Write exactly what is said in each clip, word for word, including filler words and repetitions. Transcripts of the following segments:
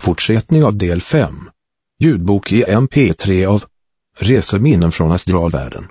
Fortsättning av del fem. Ljudbok i M P tre av Reseminnen från astralvärlden.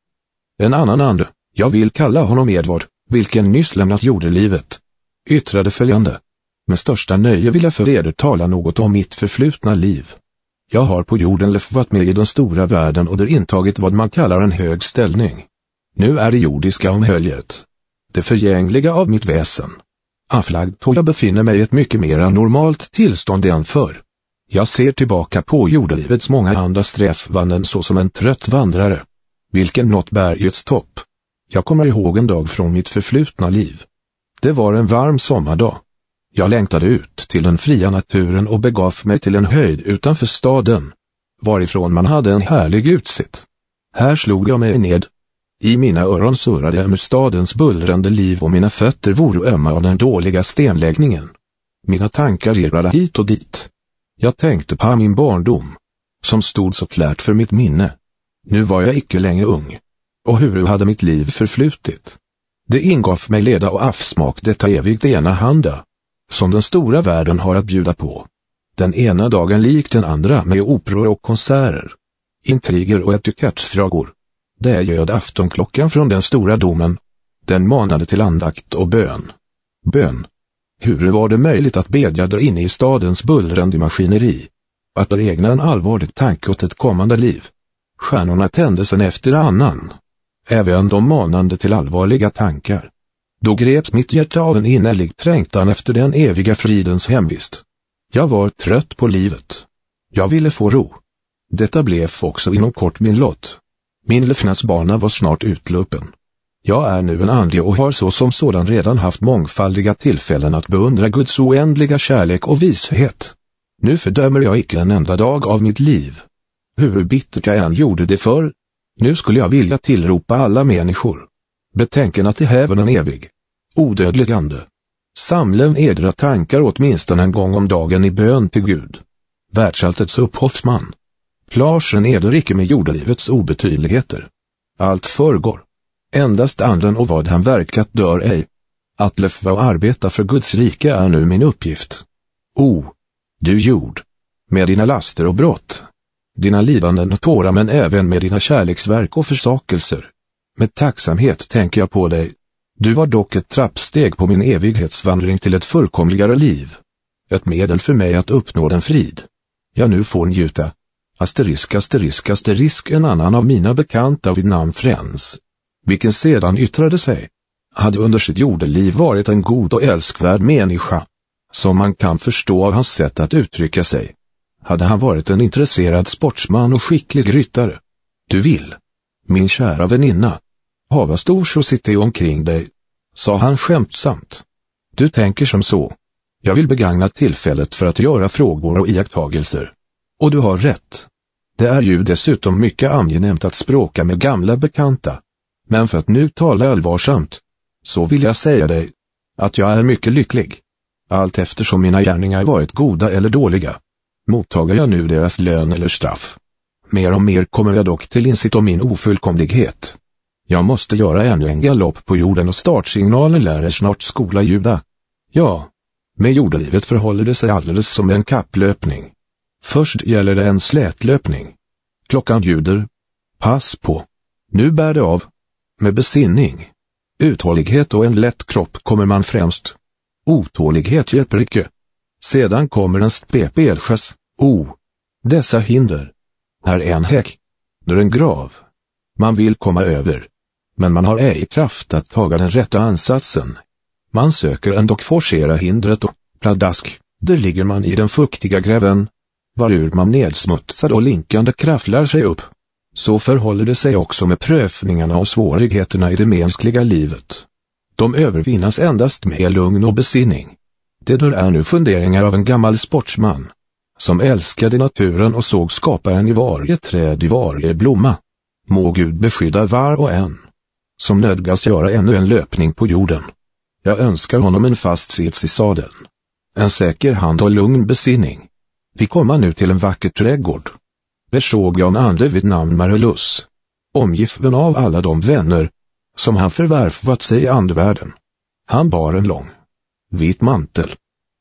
En annan ande, jag vill kalla honom Edvard, vilken nyss lämnat jordelivet, yttrade följande. Med största nöje vill jag för eder tala något om mitt förflutna liv. Jag har på jorden levt med i den stora världen och där intagit vad man kallar en hög ställning. Nu är det jordiska omhöljet, det förgängliga av mitt väsen, afflagd och jag befinner mig i ett mycket mer normalt tillstånd än förr. Jag ser tillbaka på jordelivets många andra strävanden såsom en trött vandrare, vilken nått bergets topp. Jag kommer ihåg en dag från mitt förflutna liv. Det var en varm sommardag. Jag längtade ut till den fria naturen och begav mig till en höjd utanför staden, varifrån man hade en härlig utsikt. Här slog jag mig ned. I mina öron surrade med stadens bullrande liv och mina fötter vore ömma av den dåliga stenläggningen. Mina tankar irrade hit och dit. Jag tänkte på min barndom, som stod så klart för mitt minne. Nu var jag icke längre ung. Och hur hade mitt liv förflutit? Det ingav mig leda och avsmak detta evigt enahanda, som den stora världen har att bjuda på. Den ena dagen lik den andra med operor och konserter, intriger och etikettsfrågor. Det ljöd aftonklockan från den stora domen. Den manade till andakt och bön. Bön. Hur var det möjligt att bedja där inne i stadens bullrande maskineri? Att där egna en allvarlig tanke åt ett kommande liv. Stjärnorna tändes en efter annan. Även de manande till allvarliga tankar. Då greps mitt hjärta av en innerlig trängtan efter den eviga fridens hemvist. Jag var trött på livet. Jag ville få ro. Detta blev också inom kort min lott. Min levnadsbana var snart utlupen. Jag är nu en ande och har så som sådan redan haft mångfaldiga tillfällen att beundra Guds oändliga kärlek och vishet. Nu fördömer jag icke en enda dag av mitt liv. Hur bittert jag än gjorde det för, nu skulle jag vilja tillropa alla människor. Betänken att det häver en evig, odödlig ande. Samlen edra tankar åtminstone en gång om dagen i bön till Gud. Världsalltets upphovsman. Plagen eder icke med jordelivets obetydligheter. Allt förgår. Endast anden och vad han verkat dör ej. Att leva och arbeta för Guds rike är nu min uppgift. O, du jord, med dina laster och brott, dina lidanden och tårar men även med dina kärleksverk och försakelser. Med tacksamhet tänker jag på dig. Du var dock ett trappsteg på min evighetsvandring till ett fullkomligare liv. Ett medel för mig att uppnå den frid jag nu får njuta. Asterisk, asterisk, asterisk, en annan av mina bekanta vid namn Frens, vilken sedan yttrade sig, hade under sitt jordeliv varit en god och älskvärd människa, som man kan förstå av hans sätt att uttrycka sig. Hade han varit en intresserad sportsman och skicklig ryttare. Du vill, min kära väninna, hava stor societet omkring dig, sa han skämtsamt. Du tänker som så. Jag vill begagna tillfället för att göra frågor och iakttagelser. Och du har rätt. Det är ju dessutom mycket angenämt att språka med gamla bekanta. Men för att nu tala allvarsamt, så vill jag säga dig, att jag är mycket lycklig. Allt eftersom mina gärningar varit goda eller dåliga, mottagar jag nu deras lön eller straff. Mer och mer kommer jag dock till insikt om min ofullkomlighet. Jag måste göra ännu en galopp på jorden och startsignalen lär snart skola ljuda. Ja, med jordelivet förhåller det sig alldeles som en kapplöpning. Först gäller det en slätlöpning. Klockan ljuder. Pass på. Nu bär det av. Med besinning, uthållighet och en lätt kropp kommer man främst. Otålighet hjälper icke. Sedan kommer en spepelskäs. O, dessa hinder. Här är en häck. Där en grav. Man vill komma över. Men man har ej kraft att taga den rätta ansatsen. Man söker ändå forcera hindret och, pladask, där ligger man i den fuktiga gräven. Varur man nedsmutsad och linkande krafflar sig upp. Så förhåller det sig också med prövningarna och svårigheterna i det mänskliga livet. De övervinnas endast med lugn och besinning. Det där är nu funderingar av en gammal sportsman, som älskade naturen och såg skaparen i varje träd, i varje blomma. Må Gud beskydda var och en, som nödgas göra ännu en löpning på jorden. Jag önskar honom en fast sits i sadeln, en säker hand och lugn besinning. Vi kommer nu till en vacker trädgård. Där såg jag en ande vid namn Marellus, omgiven av alla de vänner som han förvärvat sig i andevärlden. Han bar en lång, vit mantel.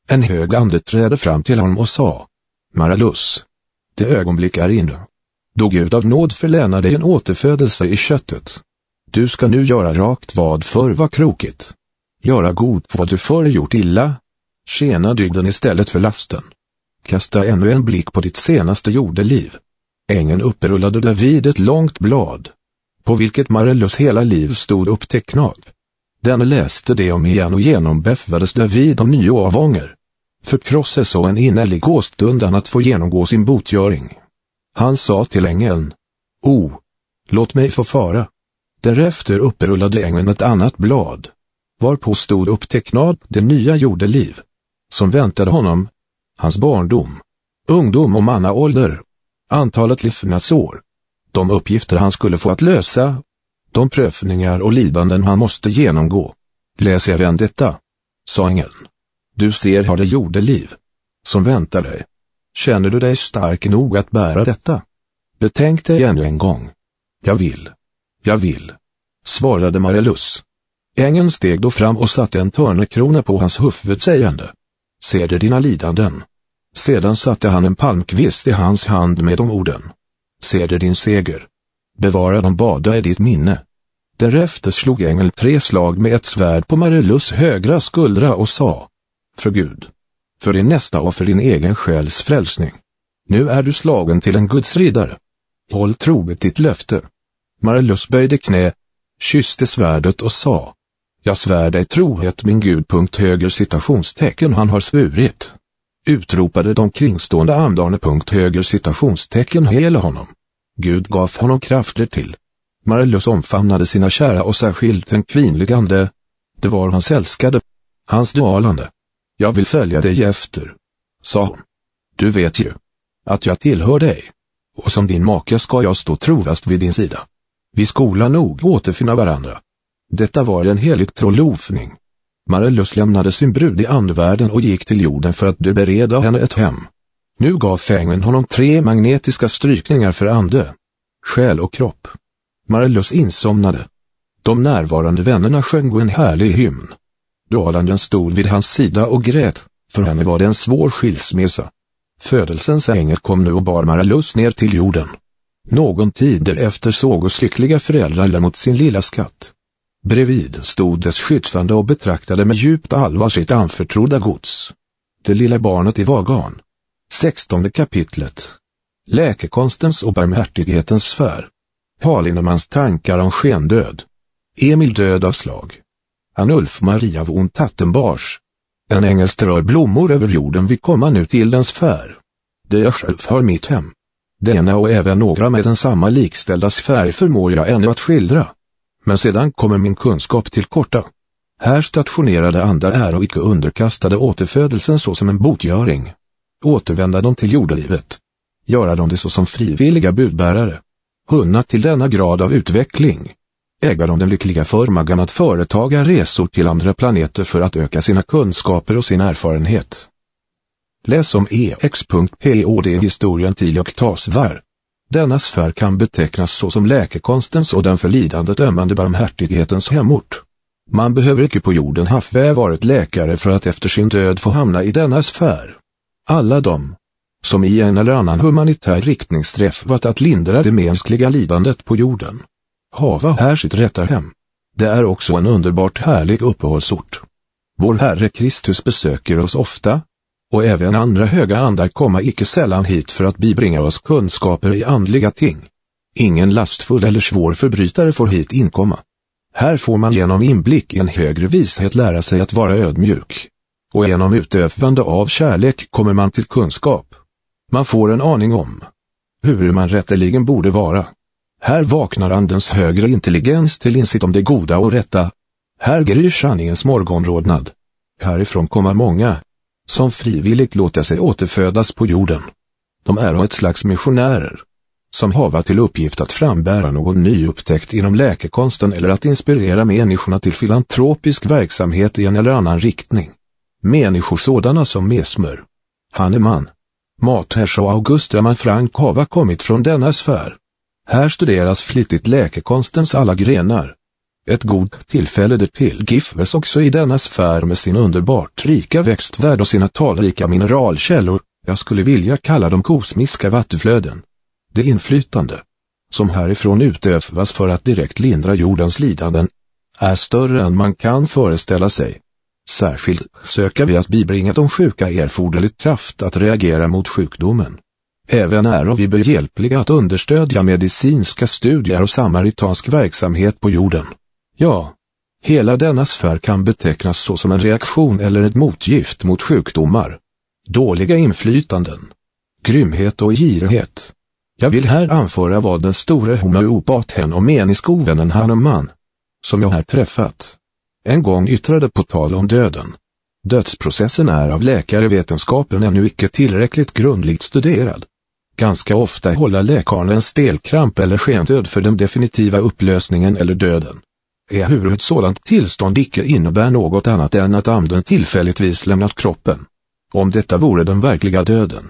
En hög ande trädde fram till honom och sa: Marellus, det ögonblick är inne, då Gud av nåd förlänar dig en återfödelse i köttet. Du ska nu göra rakt vad förr var krokigt. Göra god vad du förr gjort illa. Tjäna dygden istället för lasten. Kasta ännu en blick på ditt senaste jordeliv. Ängeln upprullade David ett långt blad, på vilket Marellus hela liv stod upptecknat. Denne läste det om igen och genombäffades David om nio av ånger. Förkrossade så en innerlig åstundan att få genomgå sin botgöring. Han sa till ängeln: O, låt mig få fara. Därefter upprullade ängeln ett annat blad, varpå stod upptecknat det nya jordeliv, som väntade honom, hans barndom, ungdom och mannaålder, antalet levnadsår, de uppgifter han skulle få att lösa, de prövningar och lidanden han måste genomgå. Läs även detta, sa ängeln. Du ser har det jordeliv, som väntar dig. Känner du dig stark nog att bära detta? Betänk dig ännu en gång. Jag vill, jag vill, svarade Marellus. Ängeln steg då fram och satte en törnekrona på hans huvud sägande: Ser du dina lidanden? Sedan satte han en palmkvist i hans hand med de orden: Ser du din seger? Bevara dem bada i ditt minne. Därefter slog ängeln tre slag med ett svärd på Marellus högra skuldra och sa: För Gud, för din nästa och för din egen själs frälsning. Nu är du slagen till en Guds riddare. Håll troget ditt löfte. Marellus böjde knä, kysste svärdet och sa: Jag svär dig trohet min Gud. Punkt höger citationstecken han har svurit. Utropade de kringstående andarna. Punkt höger citationstecken hela honom. Gud gav honom krafter till. Marellus omfamnade sina kära och särskilt den kvinnligande. Det var hans älskade, hans dalande. Jag vill följa dig efter, sa hon. Du vet ju att jag tillhör dig, och som din make ska jag stå trofast vid din sida. Vi skola nog återfinna varandra. Detta var en helig trolofning. Marellus lämnade sin brud i andevärlden och gick till jorden för att bereda henne ett hem. Nu gav ängeln honom tre magnetiska strykningar för ande, själ och kropp. Marellus insomnade. De närvarande vännerna sjöng en härlig hymn. Dalanden stod vid hans sida och grät, för henne var det en svår skilsmässa. Födelsens ängel kom nu och bar Marellus ner till jorden. Någon tid därefter såg oss lyckliga föräldrar mot sin lilla skatt. Bredvid stod dess skyddsande och betraktade med djupt allvar sitt anförtrodda gods. Det lilla barnet i vagan. Sextonde kapitlet. Läkekonstens och barmhärtighetens sfär. Halinnemans tankar om skendöd. Emil död av slag. Anulf Maria von Tattenbars. En ängel strör blommor över jorden, vi komma nu till den sfär. Det jag själv har mitt hem. Denna och även några med den samma likställda sfär förmår jag ännu att skildra. Men sedan kommer min kunskap till korta. Här stationerade andar är och icke underkastade återfödelsen så som en botgöring. Återvända dem till jordelivet. Göra dem det så som frivilliga budbärare. Hunna till denna grad av utveckling. Äga de den lyckliga förmågan att företaga resor till andra planeter för att öka sina kunskaper och sin erfarenhet. Läs om E X.pod historien till Oktasvar. Denna sfär kan betecknas så som läkekonstens och den för lidandet ömmande barmhärtighetens hemort. Man behöver icke på jorden ha varit läkare för att efter sin död få hamna i denna sfär. Alla de som i en eller annan humanitär riktning strävat att lindra det mänskliga lidandet på jorden hava här sitt rätta hem. Det är också en underbart härlig uppehållsort. Vår Herre Kristus besöker oss ofta, och även andra höga andar komma icke sällan hit för att bibringa oss kunskaper i andliga ting. Ingen lastfull eller svår förbrytare får hit inkomma. Här får man genom inblick i en högre vishet lära sig att vara ödmjuk. Och genom utövande av kärlek kommer man till kunskap. Man får en aning om hur man rätteligen borde vara. Här vaknar andens högre intelligens till insikt om det goda och rätta. Här gryr sanningens morgonrodnad. Härifrån kommer många som frivilligt låter sig återfödas på jorden. De är ett slags missionärer som hava till uppgift att frambära någon ny upptäckt inom läkekonsten eller att inspirera människorna till filantropisk verksamhet i en eller annan riktning. Människor sådana som Mesmer, Hahnemann, Mathers och August Raman Frank hava kommit från denna sfär. Här studeras flitigt läkekonstens alla grenar. Ett god tillfälle därtill gives också i denna sfär med sin underbart rika växtvärld och sina talrika mineralkällor, jag skulle vilja kalla dem kosmiska vattenflöden. Det inflytande, som härifrån utövas för att direkt lindra jordens lidanden, är större än man kan föreställa sig. Särskilt söker vi att bibringa de sjuka erforderlig kraft att reagera mot sjukdomen. Även är vi behjälpliga att understödja medicinska studier och samaritansk verksamhet på jorden. Ja, hela denna sfär kan betecknas så som en reaktion eller ett motgift mot sjukdomar, dåliga inflytanden, grymhet och girighet. Jag vill här anföra vad den store homeopaten och meniskovännen Hahnemann, som jag här träffat, en gång yttrade på tal om döden. Dödsprocessen är av läkarevetenskapen ännu icke tillräckligt grundligt studerad. Ganska ofta håller läkaren en stelkramp eller skendöd för den definitiva upplösningen eller döden. Ehuru ett sådant tillstånd icke innebär något annat än att anden tillfälligtvis lämnat kroppen. Om detta vore den verkliga döden,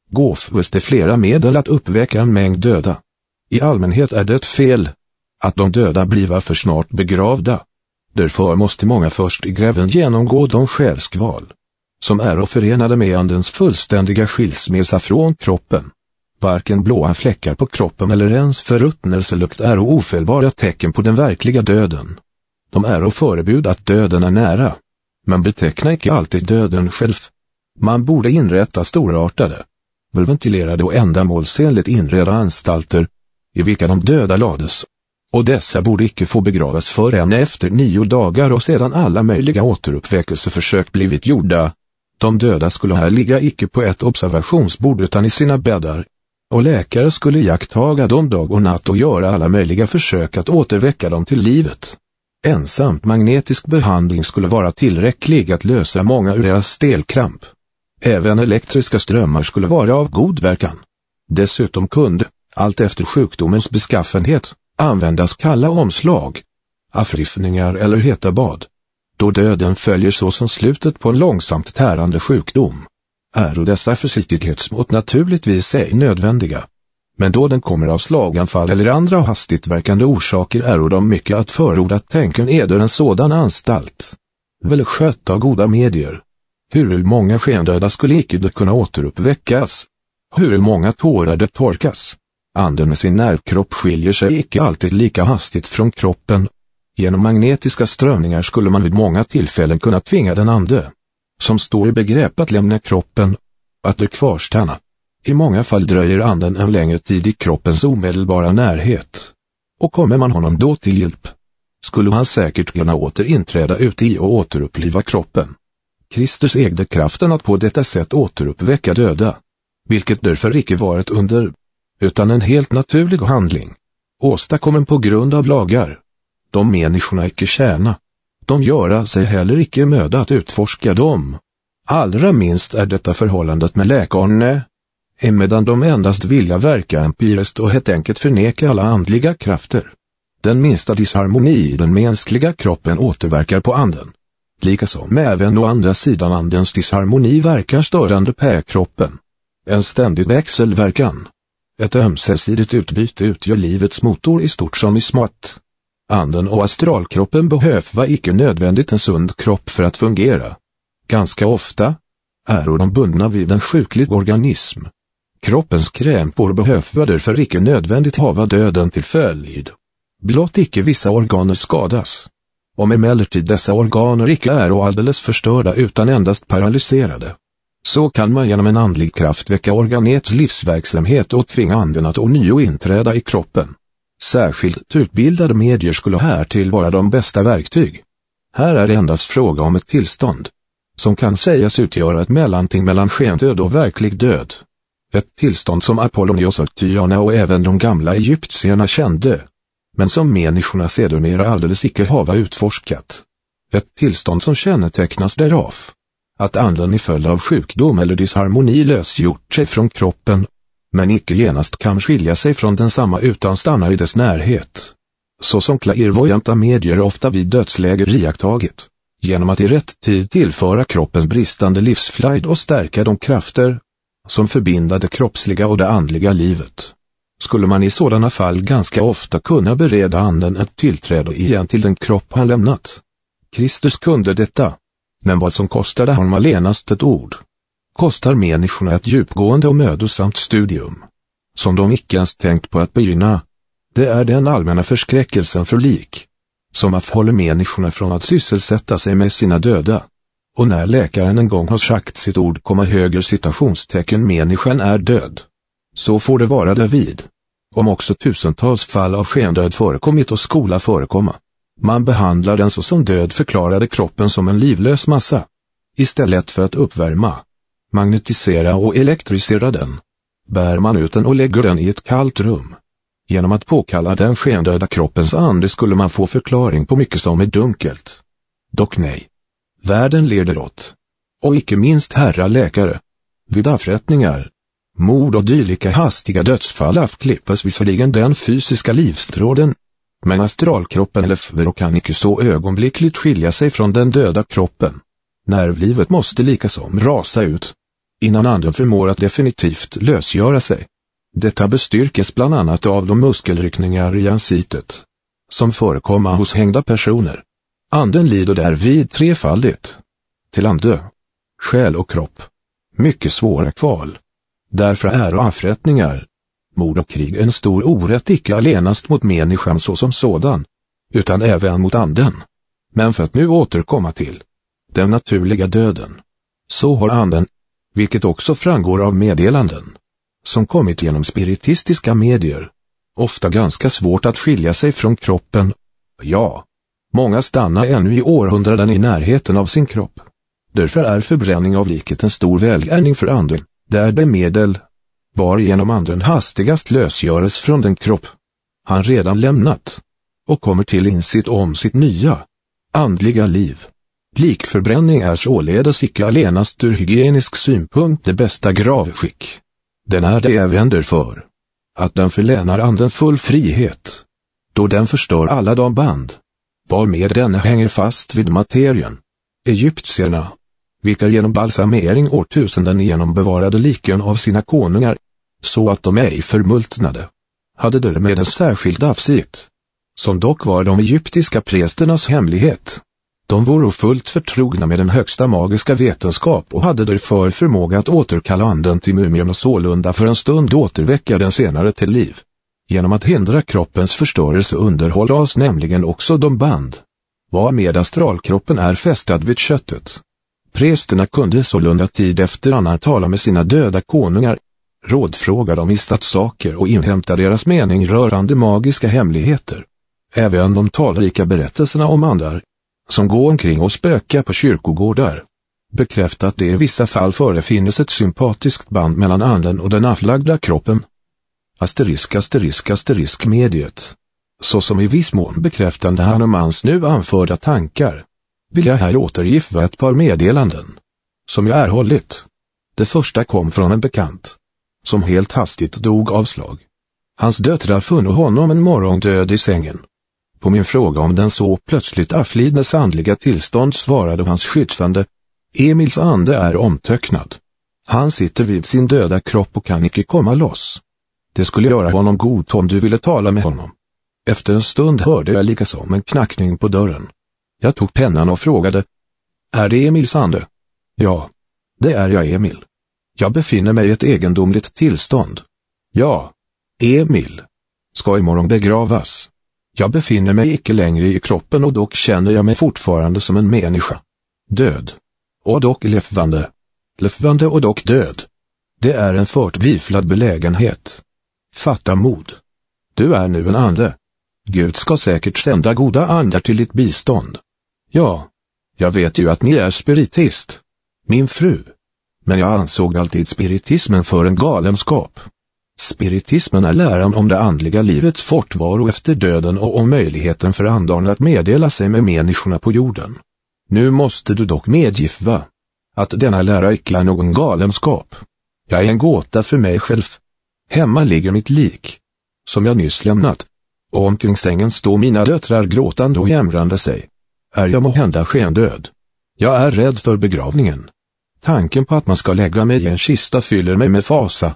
gåvs det flera medel att uppväcka en mängd döda. I allmänhet är det ett fel att de döda blir för snart begravda. Därför måste många först i gräven genomgå de själskval, som är förenade med andens fullständiga skilsmässa från kroppen. Varken blåa fläckar på kroppen eller ens förruttnelselukt är ofelbara tecken på den verkliga döden. De är och förebud att döden är nära, men betecknar icke alltid döden själv. Man borde inrätta storartade, välventilerade och ändamålsenligt inredda anstalter, i vilka de döda lades. Och dessa borde icke få begravas förrän efter nio dagar och sedan alla möjliga återuppväckelseförsök blivit gjorda. De döda skulle här ligga icke på ett observationsbord utan i sina bäddar, och läkare skulle iakttaga dem dag och natt och göra alla möjliga försök att återväcka dem till livet. Ensamt magnetisk behandling skulle vara tillräcklig att lösa många ur deras stelkramp. Även elektriska strömmar skulle vara av god verkan. Dessutom kunde, allt efter sjukdomens beskaffenhet, användas kalla omslag, avfriffningar eller heta bad. Då döden följer så som slutet på en långsamt tärande sjukdom, är och dessa försiktighetsmått naturligtvis ej nödvändiga. Men då den kommer av slaganfall eller andra hastigt verkande orsaker är och de mycket att förorda tänken eder en sådan anstalt, väl skött av goda medier. Hur många skendöda skulle icke det kunna återuppväckas? Hur många tårar det torkas? Anden med sin nervkropp skiljer sig icke alltid lika hastigt från kroppen. Genom magnetiska strömningar skulle man vid många tillfällen kunna tvinga den ande, som står i begrepp att lämna kroppen, att det kvarstanna. I många fall dröjer anden en längre tid i kroppens omedelbara närhet. Och kommer man honom då till hjälp, skulle han säkert kunna återinträda ut i och återuppliva kroppen. Kristus ägde kraften att på detta sätt återuppväcka döda, vilket därför icke var ett under, utan en helt naturlig handling, åstadkommen på grund av lagar. De människorna icke tjäna, de göra sig heller icke möda att utforska dem. Allra minst är detta förhållandet med läkarna, emedan de endast vilja verka empiriskt och helt enkelt förneka alla andliga krafter. Den minsta disharmoni i den mänskliga kroppen återverkar på anden. Likasom även å andra sidan andens disharmoni verkar störande på kroppen. En ständig växelverkan. Ett ömsesidigt utbyte utgör livets motor i stort som i smått. Anden och astralkroppen behöver icke nödvändigt en sund kropp för att fungera. Ganska ofta är de bundna vid en sjuklig organism. Kroppens krämpor behöver därför icke nödvändigt hava döden till följd. Blott icke vissa organer skadas. Om emellertid dessa organer icke är och alldeles förstörda utan endast paralyserade, så kan man genom en andlig kraft väcka organets livsverksamhet och tvinga anden att ånyo inträda i kroppen. Särskilt utbildade medier skulle här till vara de bästa verktyg. Här är det endast fråga om ett tillstånd, som kan sägas utgöra ett mellanting mellan skendöd och verklig död. Ett tillstånd som Apollonios och Tyana och även de gamla egyptierna kände, men som människorna sedermera alldeles icke hava utforskat. Ett tillstånd som kännetecknas därav, att anden i följd av sjukdom eller disharmoni lösgjort sig från kroppen, men icke genast kan skilja sig från densamma utan stannar i dess närhet. Så som klirvoajanta medier ofta vid dödsläger iakttagit, genom att i rätt tid tillföra kroppens bristande livsflöjd och stärka de krafter, som förbinder det kroppsliga och det andliga livet. skulle man i sådana fall ganska ofta kunna bereda anden ett tillträde igen till den kropp han lämnat. Kristus kunde detta, men vad som kostade honom allenast ett ord, kostar människorna ett djupgående och mödosamt studium, som de icke ens tänkt på att begynna. Det är den allmänna förskräckelsen för lik, som avhåller människorna från att sysselsätta sig med sina döda. Och när läkaren en gång har sagt sitt ord, komma höger citationstecken, människan är död, så får det vara därvid. Om också tusentals fall av skendöd förekommit och skola förekomma, man behandlar den så som död, förklarade kroppen som en livlös massa. Istället för att uppvärma, magnetisera och elektrisera den, bär man ut den och lägger den i ett kallt rum. Genom att påkalla den skendöda kroppens ande skulle man få förklaring på mycket som är dunkelt. Dock nej. Världen leder åt, och icke minst herra läkare, vid avrättningar, mord och dylika hastiga dödsfall avklippas visserligen den fysiska livstråden, men astralkroppen eller och kan icke så ögonblickligt skilja sig från den döda kroppen. Nervlivet måste lika som rasa ut, innan anden förmår att definitivt lösgöra sig. Detta bestyrkes bland annat av de muskelryckningar i ansiktet, som förekommer hos hängda personer. Anden lider därvid trefaldigt, till ande, själ och kropp. Mycket svåra kval. Därför är avrättningar, mord och krig en stor orätt, icke allenast mot människan så som sådan, utan även mot anden. Men för att nu återkomma till den naturliga döden, så har anden, vilket också framgår av meddelanden som kommit genom spiritistiska medier, ofta ganska svårt att skilja sig från kroppen. Ja, många stannar ännu i århundraden i närheten av sin kropp. Därför är förbränning av liket en stor välgärning för anden, där det medel, varigenom anden hastigast lösgöres från den kropp han redan lämnat, och kommer till insikt om sitt nya, andliga liv. Likförbränning är således icke allenast ur hygienisk synpunkt det bästa gravskick. Den är det även därför att den förlänar anden full frihet, då den förstör alla de band varmed den hänger fast vid materien. Egyptierna, vilka genom balsamering årtusenden igenom bevarade liken av sina konungar, så att de ej förmultnade, hade därmed en särskild avsikt, som dock var de egyptiska prästernas hemlighet. De vore fullt förtrogna med den högsta magiska vetenskap och hade därför förmåga att återkalla anden till mumien och sålunda för en stund återväcka den senare till liv. Genom att hindra kroppens förstörelse underhåller oss nämligen också de band varmed astralkroppen är fästad vid köttet. Prästerna kunde sålunda tid efter annan tala med sina döda konungar, rådfråga dem i statssaker och inhämta deras mening rörande magiska hemligheter. Även de talrika berättelserna om andar, som går omkring och spökar på kyrkogårdar, bekräftar att det i vissa fall förefinnes ett sympatiskt band mellan anden och den avlagda kroppen. Asterisk asterisk asterisk mediet. Så som i viss mån bekräftande Hannemans nu anförda tankar, vill jag här återgiva ett par meddelanden som jag erhållit. Det första kom från en bekant, som helt hastigt dog av slag. Hans döttrar funn honom en morgon död i sängen. På min fråga om den så plötsligt avlidnes andliga tillstånd svarade hans skyddande: Emils ande är omtöcknad. Han sitter vid sin döda kropp och kan icke komma loss. Det skulle göra honom god om du ville tala med honom. Efter en stund hörde jag lika som en knackning på dörren. Jag tog pennan och frågade: Är det Emils ande? Ja, det är jag, Emil. Jag befinner mig i ett egendomligt tillstånd. Ja, Emil ska imorgon begravas. Jag befinner mig icke längre i kroppen och dock känner jag mig fortfarande som en människa. Död. Och dock levande. Levande och dock död. Det är en förtviflad belägenhet. Fatta mod. Du är nu en ande. Gud ska säkert sända goda andar till ditt bistånd. Ja, jag vet ju att ni är spiritist, min fru. Men jag ansåg alltid spiritismen för en galenskap. Spiritismen är läran om det andliga livets fortvaro efter döden och om möjligheten för andarna att meddela sig med människorna på jorden. Nu måste du dock medgiva att denna lära icke är någon galenskap. Jag är en gåta för mig själv. Hemma ligger mitt lik, som jag nyss lämnat, och omkring sängen står mina döttrar gråtande och jämrande sig. Är jag måhända skendöd? Jag är rädd för begravningen. Tanken på att man ska lägga mig i en kista fyller mig med fasa.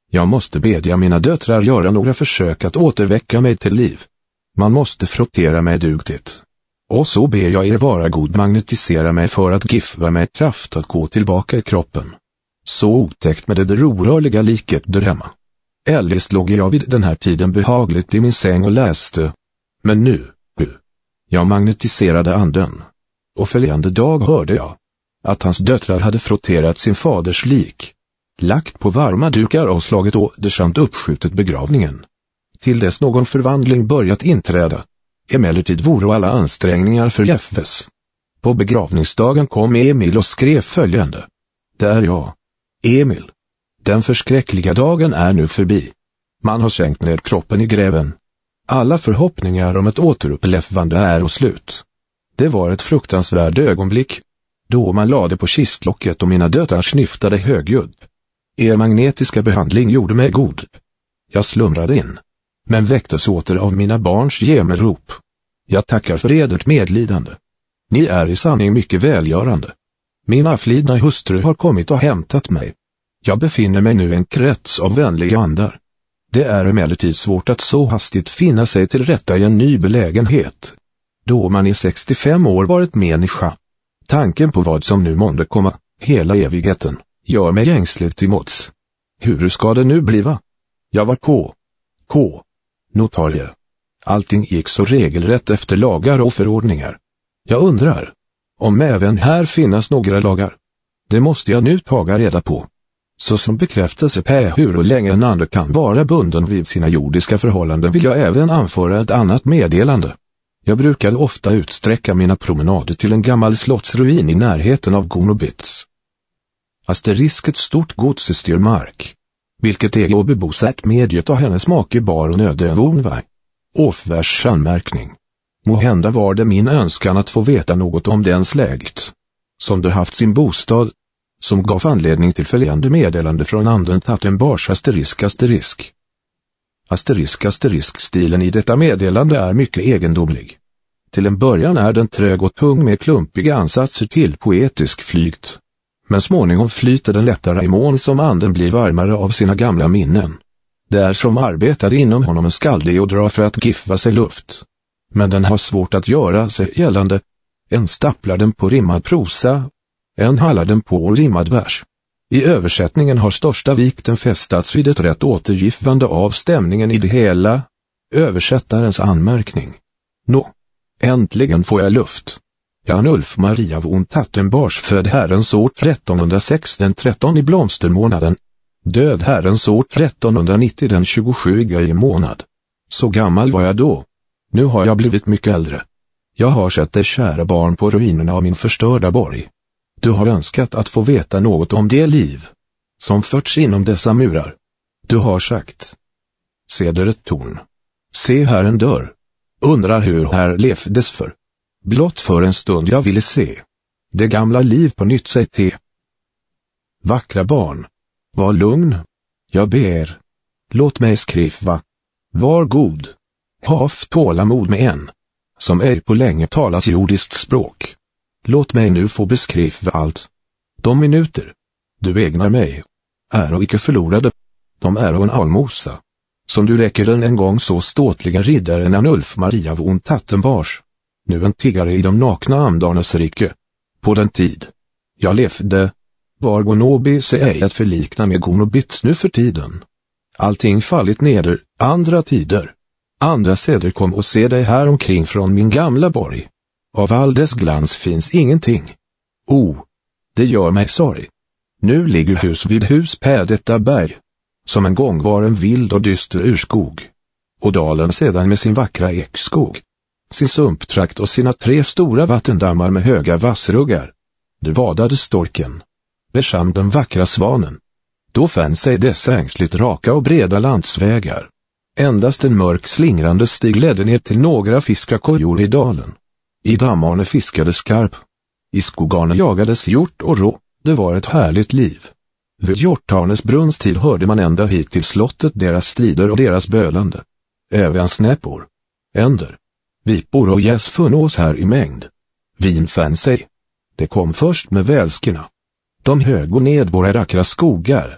Jag måste bedja mina döttrar göra några försök att återväcka mig till liv. Man måste frottera mig dugtigt. Och så ber jag er vara god magnetisera mig för att gifva mig kraft att gå tillbaka i kroppen. Så otäckt med det där orörliga liket där hemma. Eljest låg jag vid den här tiden behagligt i min säng och läste. Men nu, nu. Jag magnetiserade anden. Och följande dag hörde jag att hans döttrar hade frotterat sin faders lik, lagt på varma dukar och slagit åder samt uppskjutit begravningen. Till dess någon förvandling börjat inträda. Emellertid vore alla ansträngningar förgäves. På begravningsdagen kom Emil och skrev följande. Det är jag, Emil. Den förskräckliga dagen är nu förbi. Man har sänkt ner kroppen i gräven. Alla förhoppningar om ett återupplevande är och slut. Det var ett fruktansvärt ögonblick, då man lade på kistlocket och mina döttrar snyftade högljutt. Er magnetiska behandling gjorde mig god. Jag slumrade in, men väcktes åter av mina barns gemelrop. Jag tackar för edert medlidande. Ni är i sanning mycket välgörande. Min avlidna hustru har kommit och hämtat mig. Jag befinner mig nu i en krets av vänliga andar. Det är emellertid svårt att så hastigt finna sig till rätta i en ny belägenhet, då man i sextiofem år varit människa. Tanken på vad som nu månde komma, hela evigheten, gör mig ängsligt till mots. Hur ska det nu bliva? Jag var K. K. Notarie. Allting gick så regelrätt efter lagar och förordningar. Jag undrar om även här finns några lagar. Det måste jag nu taga reda på. Så som bekräftelse på hur och länge en ande kan vara bunden vid sina jordiska förhållanden vill jag även anföra ett annat meddelande. Jag brukade ofta utsträcka mina promenader till en gammal slottsruin i närheten av Gonobits. Asterisk ett stort gods i styrmark, vilket är och bebosatt medget av hennes make bar och nödevonvang. Åfvärs anmärkning. Måhända var det min önskan att få veta något om den släkt, som du haft sin bostad, som gav anledning till följande meddelande från anden Tattenbars asterisk asterisk. Asterisk asterisk stilen i detta meddelande är mycket egendomlig. Till en början är den trög och tung med klumpiga ansatser till poetisk flykt. Men småningom flyter den lättare i mån som anden blir varmare av sina gamla minnen. Det är som arbetade inom honom en skaldig och drar för att gifva sig luft. Men den har svårt att göra sig gällande. En stapplar den på rimmad prosa, en hallar den på rimmad vers. I översättningen har största vikten fästats vid ett rätt återgivande av stämningen i det hela. Översättarens anmärkning. Nå, äntligen får jag luft. Jan Ulf Maria von Tattenbars född herrens år trettonhundrasex den tretton i blomstermånaden. Död herrens år trettonhundranittio den tjugosju i månad. Så gammal var jag då. Nu har jag blivit mycket äldre. Jag har sett det kära barn på ruinerna av min förstörda borg. Du har önskat att få veta något om det liv som förts inom dessa murar. Du har sagt. Se där ett torn. Se här en dörr. Undrar hur här levdes för. Blott för en stund jag ville se. Det gamla liv på nytt sig till. Vackra barn. Var lugn. Jag ber. Låt mig skriva. Var god. Haft tålamod med en, som ej på länge talat jordiskt språk. Låt mig nu få beskriva allt. De minuter du ägnar mig är och icke förlorade. De är och en almosa, som du räcker den en gång så ståtliga riddaren Jan Ulf Maria von Tattenbars, nu en tiggare i de nakna andarnas rike. På den tid jag levde var Gonobi sig ej att förlikna med Gonobits nu för tiden. Allting fallit neder, andra tider. Andra seder kom och se dig här omkring från min gamla borg. Av all dess glans finns ingenting. Oh, det gör mig sorg. Nu ligger hus vid hus på detta berg, som en gång var en vild och dyster urskog. Och dalen sedan med sin vackra ekskog, sin sumptrakt och sina tre stora vattendammar med höga vassruggar. Det vadade storken, besam den vackra svanen. Då fann sig dessa ängsligt raka och breda landsvägar. Endast en mörk slingrande stig ledde ner till några fiskakojor i dalen. I dammarna fiskades skarp. I skogarna jagades hjort och rå. Det var ett härligt liv. Vid hjortarnes brunnstid hörde man ända hit till slottet deras strider och deras bölande. Även snäppor, änder, vipor och gäss funnås här i mängd. Vin fann sig. Det kom först med välskerna. De hög och ned våra vackra skogar.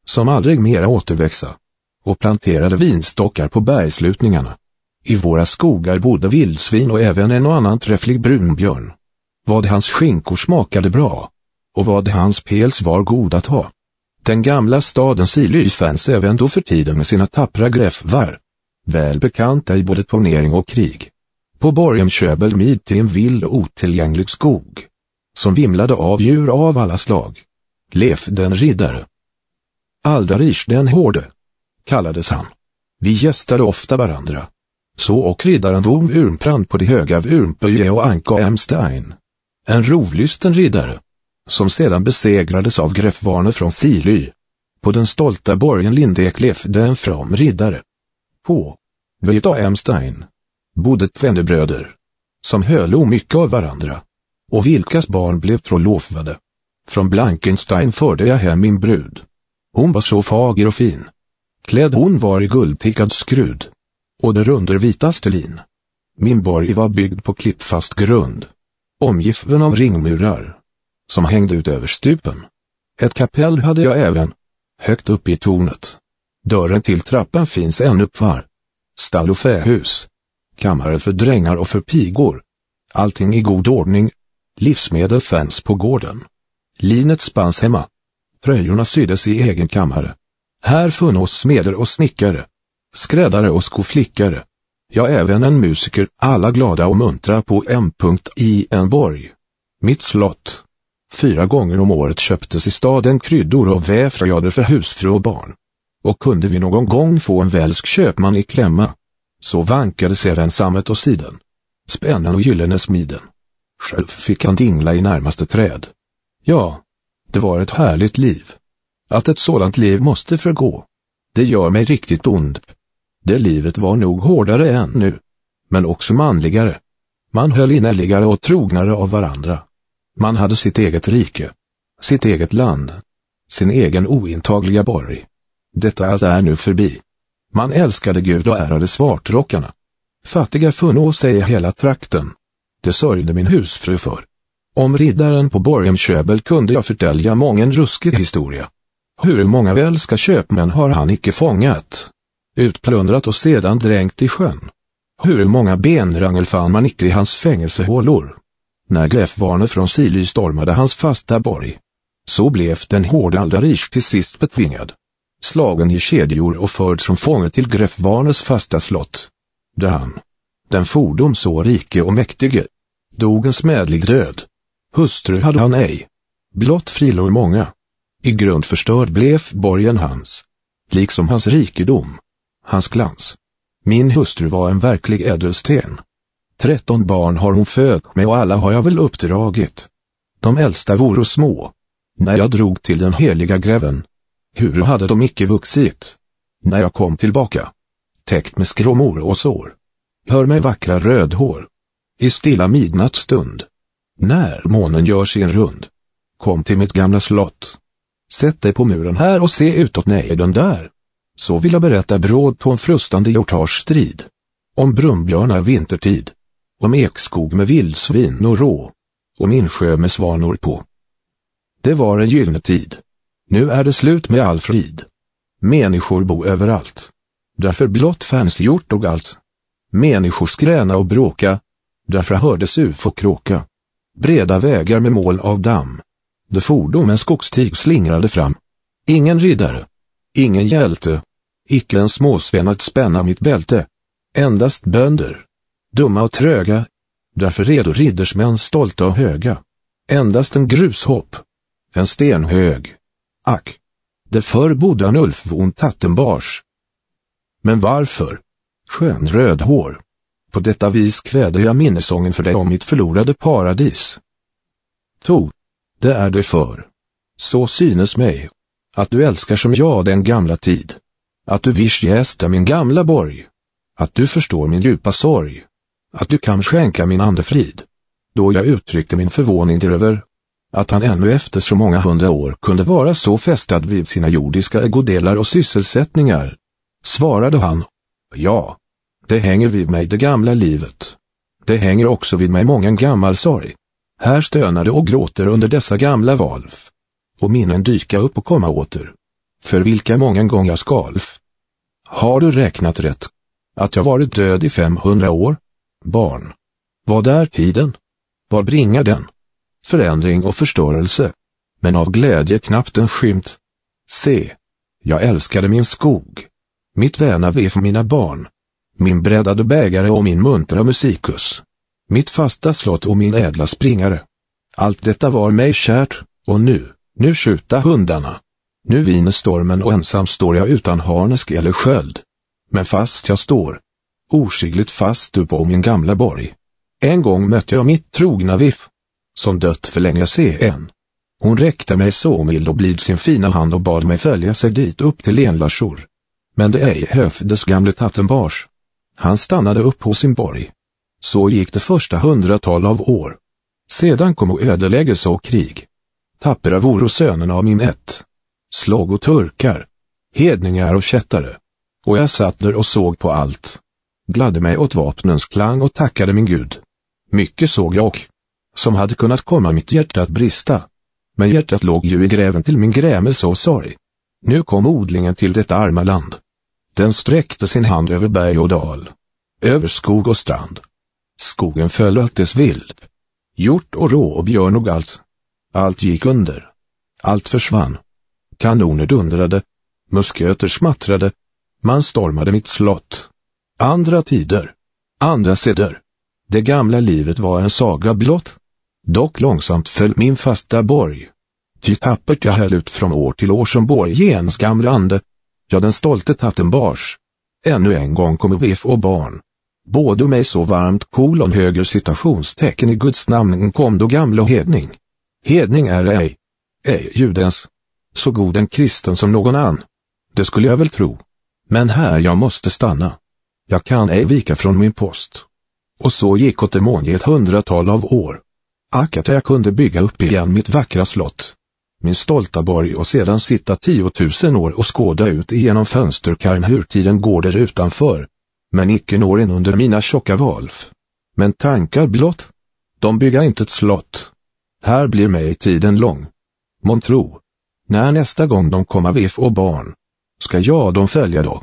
som aldrig mera återväxa, och planterade vinstockar på bergslutningarna. I våra skogar bodde vildsvin och även en och annan träfflig brunbjörn. Vad hans skinkor smakade bra, och vad hans päls var god att ha. Den gamla staden Sily fanns även då för tiden med sina tappra gräfvar, väl bekanta i både turnering och krig. På borgen Köbel mid till en vild och otillgänglig skog, som vimlade av djur av alla slag, levde en riddare. Aldarish den hårde, kallades han. Vi gästade ofta varandra. Så och riddaren Vom Urmprand på de höga Urmpöje och Anka Emstein. En rovlysten riddare, som sedan besegrades av Gräfvarne från Sily. På den stolta borgen Lindek levde en from riddare. På Vita Emstein bodde tvennebröder, som höll mycket av varandra, och vilkas barn blev trollovade. Från Blankenstein förde jag hem min brud. Hon var så fager och fin. Klädd hon var i guldtickad skrud, och det runder vitaste lin. Min borg var byggd på klippfast grund, omgiven av ringmurar, som hängde ut över stupen. Ett kapell hade jag även, högt upp i tornet. Dörren till trappan finns ännu kvar. Stall och fähus, kammare för drängar och för pigor. Allting i god ordning. Livsmedel fanns på gården. Linet spanns hemma. Tröjorna syddes i egen kammare. Här funnos smeder och snickare, skräddare och skoflickare. Ja, även en musiker, alla glada och muntra på en punkt i en borg. Mitt slott. Fyra gånger om året köptes i staden kryddor och vävrader för husfru och barn. Och kunde vi någon gång få en välsk köpman i klämma, så vankades även sammet och siden, spännen och gyllene smiden. Själv fick han dingla i närmaste träd. Ja, det var ett härligt liv. Att ett sådant liv måste förgå, det gör mig riktigt ond. Det livet var nog hårdare än nu, men också manligare. Man höll inälligare och trognare av varandra. Man hade sitt eget rike, sitt eget land, sin egen ointagliga borg. Detta allt är nu förbi. Man älskade Gud och ärade svartrockarna. Fattiga funno sig i hela trakten. Det sörjde min husfru för. Om riddaren på borgen Köbel kunde jag förtälja mången ruskig historia. Hur många välska köpmän har han icke fångat, utplundrat och sedan dränkt i sjön? Hur många benrangel fann man icke i hans fängelsehålor? När Gräfvarne från Sily stormade hans fasta borg, så blev den hårde Aldarish till sist betvingad, slagen i kedjor och förd som fånge till Gräfvarnes fasta slott, där han, den fordom så rike och mäktige, dog en smädlig död. Hustru hade han ej, blott frilor många. I grund förstörd blev borgen hans, liksom hans rikedom, hans glans. Min hustru var en verklig ädelsten. Tretton barn har hon fött med och alla har jag väl uppdragit. De äldsta voro små, när jag drog till den heliga gräven. Hur hade de icke vuxit? När jag kom tillbaka, täckt med skråmor och sår. Hör mig vackra rödhår, i stilla midnattstund, när månen gör sin rund. Kom till mitt gamla slott. Sätt dig på muren här och se utåt nejden där. Så vill jag berätta bråd på en frustande hjortars strid. Om brumbjörnar vintertid. Om ekskog med vildsvin och rå. Om insjö med svanor på. Det var en gyllene tid. Nu är det slut med all frid. Människor bo överallt. Därför blott fanns hjort och allt. Människor skräna och bråka. Därför hördes uf och kråka. Breda vägar med moln av damm. Det fordom en skogsstig slingrade fram. Ingen riddare, ingen hjälte, icke en småsven att spänna mitt bälte. Endast bönder, dumma och tröga, därför redo riddersmän stolta och höga. Endast en grushopp, en stenhög. Ack, det förr bodde en ulfvon Tattenbars. Men varför? Skön röd hår. På detta vis kväder jag minnesången för dig om mitt förlorade paradis. To. Det är det för. Så synes mig, att du älskar som jag den gamla tid. Att du visch gästa min gamla borg. Att du förstår min djupa sorg. Att du kan skänka min andefrid. Då jag uttryckte min förvåning över att han ännu efter så många hundra år kunde vara så fästad vid sina jordiska ägodelar och sysselsättningar, svarade han, ja, det hänger vid mig det gamla livet. Det hänger också vid mig mången gammal sorg. Här stönade och gråter under dessa gamla valv. Och minnen dyka upp och komma åter. för vilka många gånger jag skalf. Har du räknat rätt? Att jag varit död i femhundra år? Barn. Vad är tiden? Vad bringar den? Förändring och förstörelse. Men av glädje knappt en skymt. Se, jag älskade min skog. Mitt vänav för mina barn. Min breddade bägare och min muntra musikus. Mitt fasta slott och min ädla springare. Allt detta var mig kärt, och nu, nu skjuta hundarna. Nu viner stormen och ensam står jag utan harnesk eller sköld. Men fast jag står, oskygligt fast upp på min gamla borg. En gång mötte jag mitt trogna viff, som dött för länge sen. Hon räckte mig så mild och blid sin fina hand och bad mig följa sig dit upp till Enlarsor. Men det ej höfdes gamle Tattenbars. Han stannade upp på sin borg. Så gick det första hundratal av år. Sedan kom ödeläggelse och krig. Tappra voro sönerna av min ett. Slag och turkar, hedningar och kättare. Och jag satt där och såg på allt. Gladde mig åt vapnens klang och tackade min Gud. Mycket såg jag, som hade kunnat komma mitt hjärta att brista. Men hjärtat låg ju i gräven till min grämelse och sorg. Nu kom odlingen till detta arma land. Den sträckte sin hand över berg och dal. Över skog och strand. Skogen föll allt dess vild. Hjort och rå och björn och allt. Allt gick under. Allt försvann. Kanoner dundrade. Musköter smattrade. Man stormade mitt slott. Andra tider. Andra seder. Det gamla livet var en saga blott. Dock långsamt föll min fasta borg. Ty tappert jag höll ut från år till år som borgens gamla ande. Ja, den stolte Tattenbars. Ännu en gång kommer viff och barn. Både mig så varmt kolon höger citationstecken i Guds namn kom då gamla hedning. Hedning är ej, ej judens, så god en kristen som någon annan. Det skulle jag väl tro. Men här jag måste stanna. Jag kan ej vika från min post. Och så gick åt demon i ett hundratal av år. Ack att jag kunde bygga upp igen mitt vackra slott. Min stolta borg och sedan sitta tiotusen år och skåda ut igenom fönsterkarm hur tiden går där utanför. Men icke når in under mina tjocka valf. Men tankar blott. De bygga inte ett slott. Här blir mig tiden lång. Mån tro. När nästa gång de komma viff och barn. Ska jag dem följa då?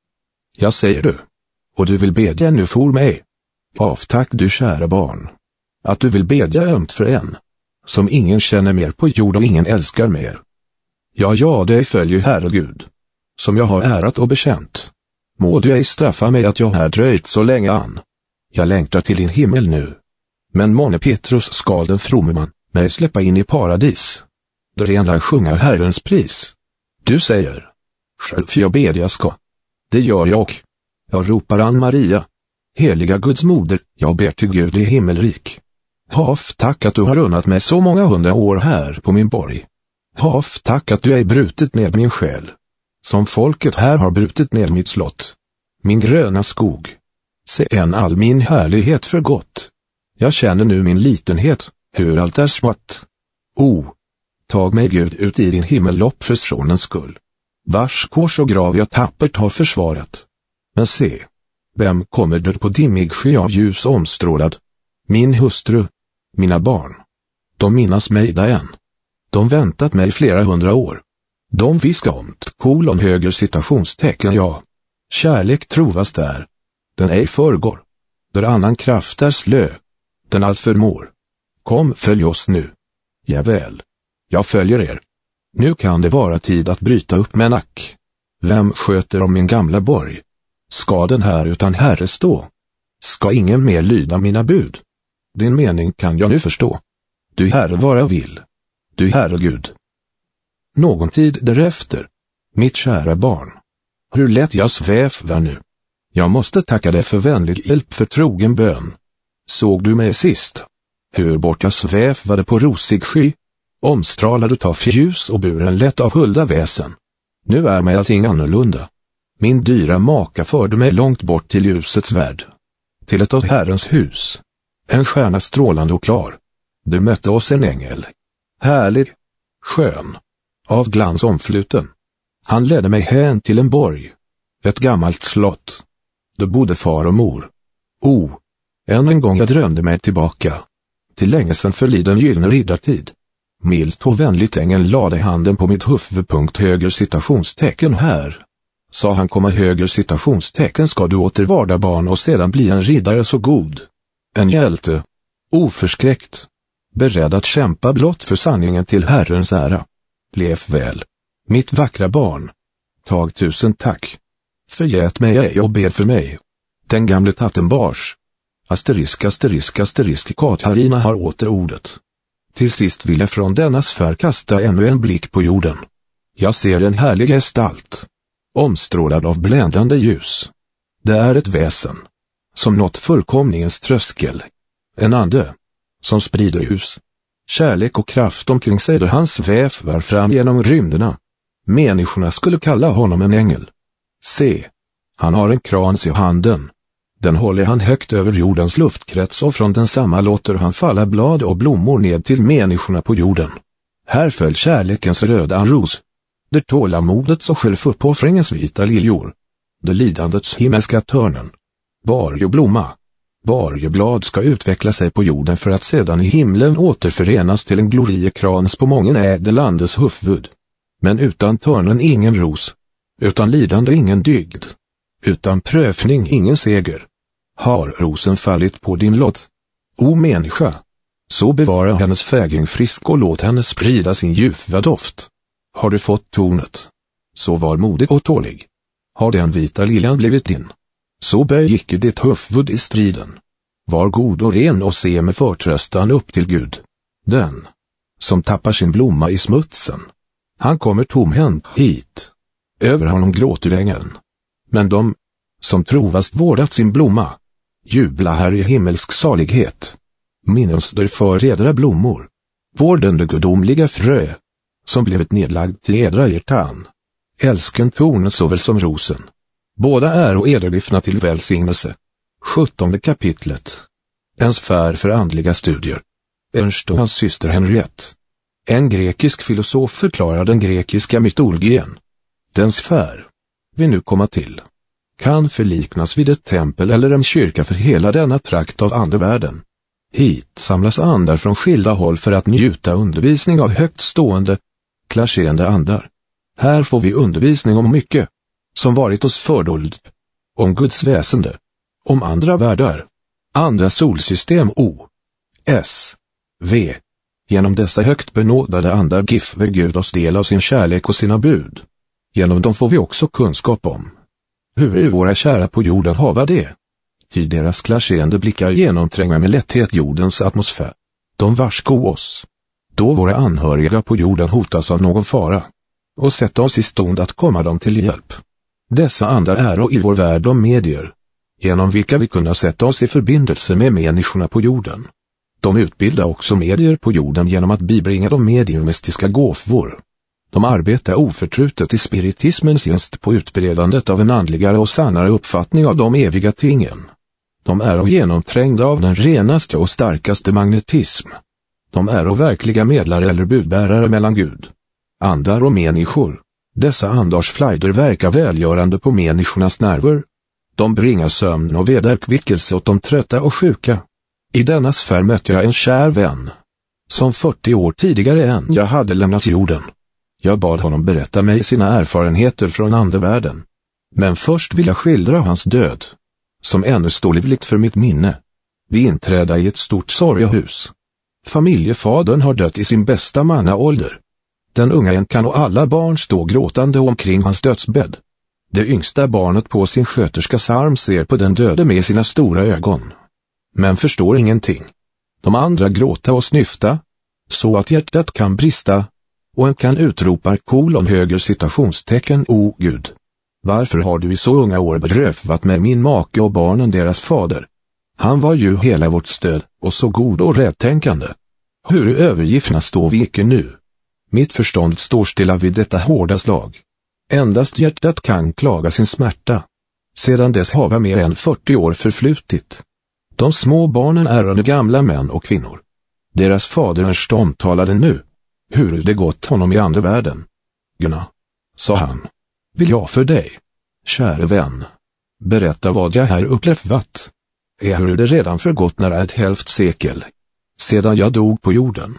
Jag säger du. Och du vill bedja nu för mig. Avtack du kära barn. Att du vill bedja ömt för en. Som ingen känner mer på jord och ingen älskar mer. Ja, ja, dig följer Herre Gud. Som jag har ärat och bekänt. Må du ej straffa mig att jag här dröjt så länge an. Jag längtar till din himmel nu. Men månne Petrus skall den fromme man mig släppa in i paradis. Där enlar sjunga Herrens pris. Du säger. Själv jag bedja ska. Det gör jag. Jag ropar an Maria. Heliga Guds moder, jag ber till Gud i himmelrik. Hav tack att du har unnat mig så många hundra år här på min borg. Hav tack att du ej brutit ned min själ. Som folket här har brutit ner mitt slott. Min gröna skog. Se en all min härlighet för gott. Jag känner nu min litenhet, hur allt är smått. O, tag mig Gud ut i din himmellopp för sonens skull. Vars kors och grav jag tappert har försvarat. Men se, vem kommer där på dimmig sky av ljus omstrålad? Min hustru, mina barn. De minnas mig där än. De väntat mig flera hundra år. De visste om kolon höger citationstecken ja. Kärlek trovas där. Den ej förgår. Där annan kraft är slö. Den allt förmår. Kom, följ oss nu. Javäl. Jag följer er. Nu kan det vara tid att bryta upp med nack. Vem sköter om min gamla borg? Ska den här utan herre stå? Ska ingen mer lyda mina bud? Din mening kan jag nu förstå. Du herre vara vill. Du herre Gud. Någon tid därefter, mitt kära barn. Hur lätt jag svävar nu. Jag måste tacka dig för vänlig hjälp för trogen bön. Såg du mig sist? Hur bort jag svävade på rosig sky. Omstralad av ljus och buren lätt av hulda väsen. Nu är mig allting annorlunda. Min dyra maka förde mig långt bort till ljusets värld. Till ett av Herrens hus. En stjärna strålande och klar. Du mötte oss en ängel. Härlig. Skön. Av glans omfluten. Han ledde mig hän till en borg. Ett gammalt slott. Då bodde far och mor. O, än en gång jag drömde mig tillbaka. Till länge sedan förliden gyllene riddartid. Milt och vänligt ängeln lade handen på mitt huvud. Punkt höger citationstecken här. Sa han komma höger citationstecken ska du åter varda barn och sedan bli en riddare så god. En hjälte. Oförskräckt. Beredd att kämpa blott för sanningen till Herrens ära. Lev väl. Mitt vackra barn. Tag tusen tack. Förgät mig ej och ber för mig. Den gamle Tattenbars. Asterisk asterisk asterisk Katarina har åter ordet. Till sist vill jag från denna sfär kasta ännu en blick på jorden. Jag ser en härlig gestalt. Omstrålad av bländande ljus. Det är ett väsen. Som nått fullkomningens tröskel. En ande. Som sprider ljus. Kärlek och kraft omkring sig där han svävar fram genom rymderna. Människorna skulle kalla honom en ängel. Se. Han har en krans i handen. Den håller han högt över jordens luftkrets och från densamma låter han falla blad och blommor ned till människorna på jorden. Här föll kärlekens röda ros. Det tålamodets och självuppoffringens vita liljor. Det lidandets himmelska törnen. Varje blomma. Varje blad ska utveckla sig på jorden för att sedan i himlen återförenas till en gloriekrans på mången ädelandes huvud. Men utan törnen ingen ros. Utan lidande ingen dygd. Utan prövning ingen seger. Har rosen fallit på din lott? O människa! Så bevara hennes fägring frisk och låt henne sprida sin ljuva doft. Har du fått tornet? Så var modig och tålig. Har den vita liljan blivit din? Så böj icke ditt huvud i striden. Var god och ren och se med förtröstan upp till Gud. Den som tappar sin blomma i smutsen. Han kommer tomhänt hit. Över honom gråter ängeln. Men de som trovast vårdat sin blomma, jubla här i himmelsk salighet. Minns därför edra blommor, vården det gudomliga frö, som blivit nedlagd till edra hjärtan. Älsken tornen såväl som rosen. Båda är och ederlyftna till välsignelse. Sjuttonde kapitlet. En sfär för andliga studier. Ernst och hans syster Henriette. En grekisk filosof förklarar den grekiska mytologin. Den sfär vi nu komma till kan förliknas vid ett tempel eller en kyrka för hela denna trakt av andevärlden. Hit samlas andar från skilda håll för att njuta undervisning av högt stående, klarserande andar. Här får vi undervisning om mycket, som varit oss fördold, om Guds väsende, om andra världar, andra solsystem O, S, V. Genom dessa högt benådade andar giver Gud oss del av sin kärlek och sina bud. Genom dem får vi också kunskap om hur våra kära på jorden hava det. Ty deras klarserande blickar genomtränger med lätthet jordens atmosfär. De varsko oss, då våra anhöriga på jorden hotas av någon fara, och sätta oss i stånd att komma dem till hjälp. Dessa andar är och i vår värld de medier, genom vilka vi kunna sätta oss i förbindelse med människorna på jorden. De utbildar också medier på jorden genom att bibringa de mediumistiska gåvor. De arbetar oförtrutet i spiritismens tjänst på utbredandet av en andligare och sannare uppfattning av de eviga tingen. De är och genomträngda av den renaste och starkaste magnetism. De är och verkliga medlare eller budbärare mellan Gud, andar och människor. Dessa andars flajder verkar välgörande på människornas nerver. De bringar sömn och vederkvickelse åt de trötta och sjuka. I denna sfär mötte jag en kär vän, som fyrtio år tidigare än jag hade lämnat jorden. Jag bad honom berätta mig sina erfarenheter från andevärlden. Men först vill jag skildra hans död, som ännu står livligt för mitt minne. Vi inträdde i ett stort sorgehus. Familjefadern har dött i sin bästa mannaålder. Den unga änkan och alla barn står gråtande omkring hans dödsbädd. Det yngsta barnet på sin sköterskas arm ser på den döde med sina stora ögon, men förstår ingenting. De andra gråta och snyfta, så att hjärtat kan brista, och en kan utropa kolon höger citationstecken O Gud. Varför har du i så unga år berövat med min make och barnen deras fader? Han var ju hela vårt stöd, och så god och rättänkande. Hur övergifna står vi icke nu? Mitt förstånd står stilla vid detta hårda slag. Endast hjärtat kan klaga sin smärta. Sedan dess har mer än fyrtio år förflutit. De små barnen är under gamla män och kvinnor. Deras fader Ernst omtalade nu hur det gått honom i andra världen. Gunnar, sa han, vill jag för dig, käre vän, berätta vad jag här upplevt. Är hur det redan förgått nära ett halvt sekel sedan jag dog på jorden.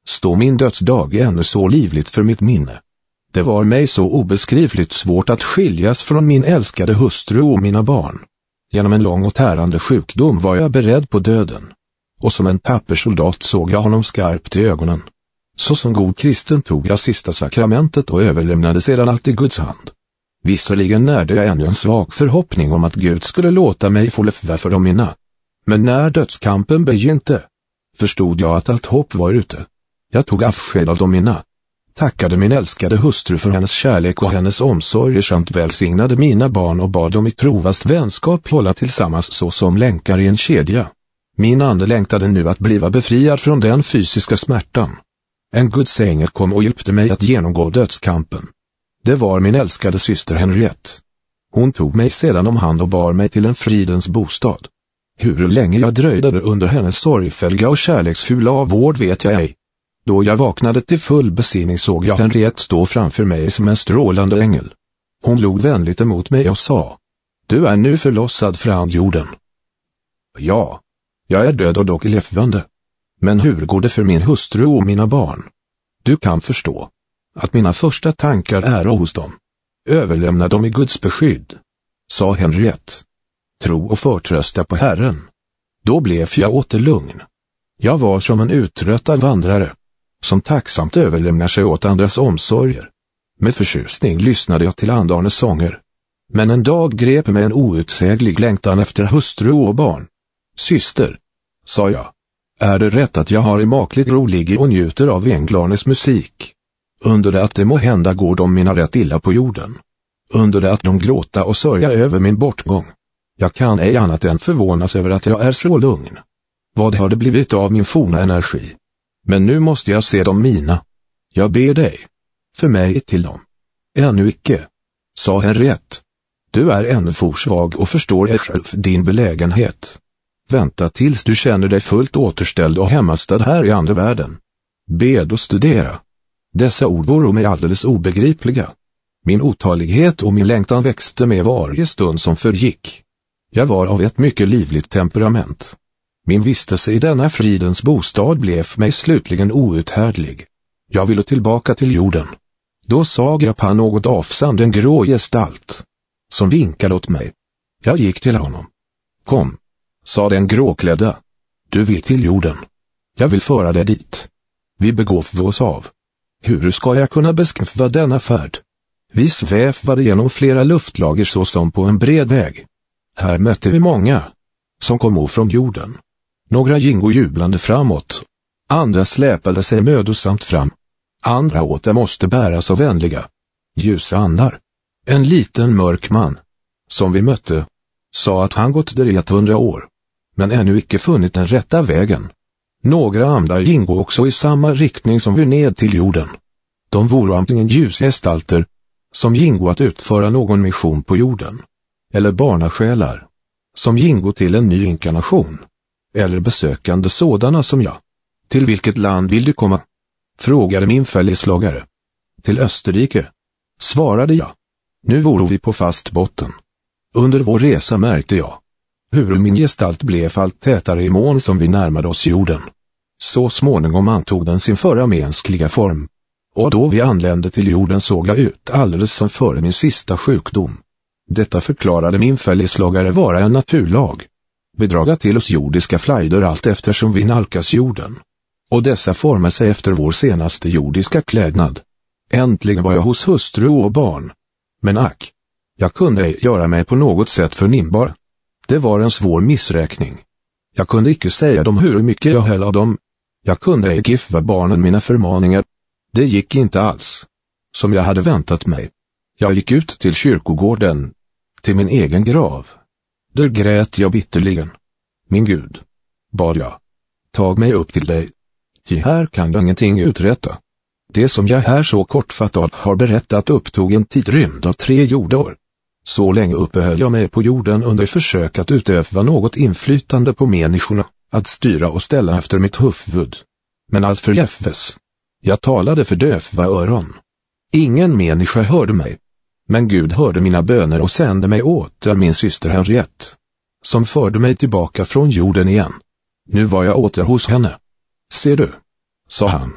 stå min dödsdag ännu så livligt för mitt minne. Det var mig så obeskrivligt svårt att skiljas från min älskade hustru och mina barn. Genom en lång och tärande sjukdom var jag beredd på döden. Och som en papperssoldat såg jag honom skarpt i ögonen. Så som god kristen tog jag sista sakramentet och överlämnade sedan allt i Guds hand. Visserligen närde jag ännu en svag förhoppning om att Gud skulle låta mig få leva för de mina. Men när dödskampen begynte, förstod jag att allt hopp var ute. Jag tog avsked av de mina. Tackade min älskade hustru för hennes kärlek och hennes omsorger samt välsignade mina barn och bad dem i trofast vänskap hålla tillsammans så som länkar i en kedja. Min ande längtade nu att bliva befriad från den fysiska smärtan. En Guds ängel kom och hjälpte mig att genomgå dödskampen. Det var min älskade syster Henriette. Hon tog mig sedan om hand och bar mig till en fridens bostad. Hur länge jag dröjde under hennes sorgfälliga och kärleksfulla vård vet jag ej. Då jag vaknade till full besinning såg jag Henriette stå framför mig som en strålande ängel. Hon log vänligt emot mig och sa: "Du är nu förlossad från jorden." Ja, jag är död och dock levande. Men hur går det för min hustru och mina barn? Du kan förstå att mina första tankar är hos dem. Överlämna dem i Guds beskydd, sa Henriette. Tro och förtrösta på Herren. Då blev jag åter lugn. Jag var som en uttröttad vandrare, som tacksamt överlämnar sig åt andras omsorger. Med förtjusning lyssnade jag till andarnes sånger. Men en dag grep mig en outsäglig längtan efter hustru och barn. Syster, sa jag, är det rätt att jag har i makligt ro ligger och njuter av änglarnas musik? Under det att det må hända går de mina rätt illa på jorden. Under det att de gråta och sörja över min bortgång. Jag kan ej annat än förvånas över att jag är så lugn. Vad har det blivit av min forna energi? Men nu måste jag se dem mina. Jag ber dig, för mig till dem. Ännu icke, sa Henriette. Du är ännu för svag och förstår ej själv din belägenhet. Vänta tills du känner dig fullt återställd och hemmastad här i andra världen. Bed och studera. Dessa ord vore mig alldeles obegripliga. Min otålighet och min längtan växte med varje stund som förgick. Jag var av ett mycket livligt temperament. Min vistelse i denna fridens bostad blev mig slutligen outhärdlig. Jag ville tillbaka till jorden. Då såg jag på något avstånd en grå gestalt, som vinkade åt mig. Jag gick till honom. Kom, sa den gråklädda. Du vill till jorden. Jag vill föra dig dit. Vi begav oss av. Hur ska jag kunna beskriva denna färd? Vi svävade genom flera luftlager så som på en bred väg. Här mötte vi många, som kom från jorden. Några gingo jublande framåt. Andra släpade sig mödosamt fram. Andra åter måste bäras av vänliga, ljusa andar. En liten mörk man, som vi mötte, sa att han gått där i ett hundra år, men ännu icke funnit den rätta vägen. Några andra gingo också i samma riktning som vi ned till jorden. De vore antingen ljusgestalter, som gingo att utföra någon mission på jorden, eller barnasjälar, som gingo till en ny inkarnation, eller besökande sådana som jag. Till vilket land vill du komma? Frågade min följeslagare. Till Österrike, svarade jag. Nu vore vi på fast botten. Under vår resa märkte jag hur min gestalt blev allt tätare i mån som vi närmade oss jorden. Så småningom antog den sin förra mänskliga form. Och då vi anlände till jorden såg jag ut alldeles som före min sista sjukdom. Detta förklarade min följeslagare vara en naturlag. Vi draga till oss jordiska flajder allt eftersom vi nalkas jorden. Och dessa formar sig efter vår senaste jordiska klädnad. Äntligen var jag hos hustru och barn. Men ack, jag kunde ej göra mig på något sätt förnimbar. Det var en svår missräkning. Jag kunde icke säga dem hur mycket jag höll av dem. Jag kunde ej giva barnen mina förmaningar. Det gick inte alls, som jag hade väntat mig. Jag gick ut till kyrkogården, till min egen grav. Där grät jag bitterligen. Min Gud, bad jag, tag mig upp till dig. Ty här kan jag ingenting uträtta. Det som jag här så kortfattat har berättat upptog en tidrymd av tre jordår. Så länge uppehöll jag mig på jorden under försök att utöva något inflytande på människorna, att styra och ställa efter mitt huvud. Men allt förgäves. Jag talade för döva öron. Ingen människa hörde mig. Men Gud hörde mina böner och sände mig åter min syster Henriette, som förde mig tillbaka från jorden igen. Nu var jag åter hos henne. Ser du, sa han,